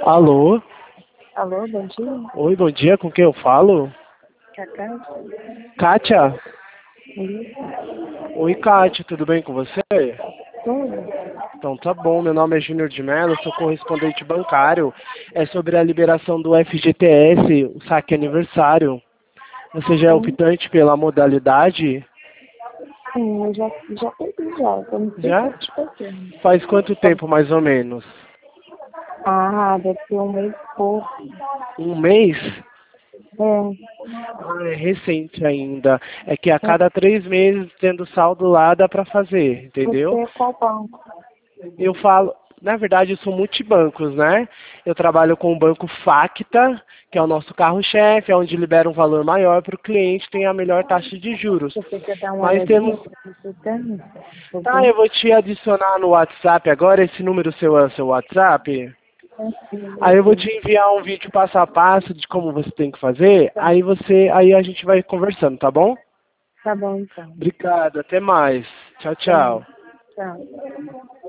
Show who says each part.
Speaker 1: Alô?
Speaker 2: Alô, bom dia.
Speaker 1: Oi, bom dia, com quem eu falo?
Speaker 2: Cacá?
Speaker 1: Kátia?
Speaker 2: Isso.
Speaker 1: Oi, Kátia, tudo bem com você?
Speaker 2: Tudo?
Speaker 1: Então tá bom, meu nome é Júnior de Mello, sou correspondente bancário. É sobre a liberação do FGTS, o saque aniversário. Você já é
Speaker 2: Sim,
Speaker 1: optante pela modalidade?
Speaker 2: sim, eu já pedi já. Eu não sei se eu
Speaker 1: Já?
Speaker 2: te peguei.
Speaker 1: Faz quanto tempo, mais ou menos?
Speaker 2: Ah, deve ter um mês e pouco.
Speaker 1: Um mês?
Speaker 2: É,
Speaker 1: Ah, é recente ainda. É que a cada 3 meses, tendo saldo lá, dá pra fazer,
Speaker 2: você
Speaker 1: entendeu?
Speaker 2: é qual banco?
Speaker 1: Eu falo, na verdade, eu sou multibancos, né? Eu trabalho com o banco Facta, que é o nosso carro-chefe, é onde libera um valor maior para o cliente, tem a melhor taxa de juros.
Speaker 2: Você quer dar uma
Speaker 1: Mas
Speaker 2: olhadinha
Speaker 1: temos.
Speaker 2: pra você tem? Eu
Speaker 1: Tá, eu
Speaker 2: tenho
Speaker 1: vou te adicionar no WhatsApp agora, esse número seu é o seu WhatsApp. Aí eu vou te
Speaker 2: aqui.
Speaker 1: enviar um vídeo passo a passo de como você tem que fazer, aí a gente vai conversando, tá bom?
Speaker 2: Tá bom, então.
Speaker 1: Obrigado, até mais. Tchau,
Speaker 2: Até mais.
Speaker 1: tchau.
Speaker 2: Tchau.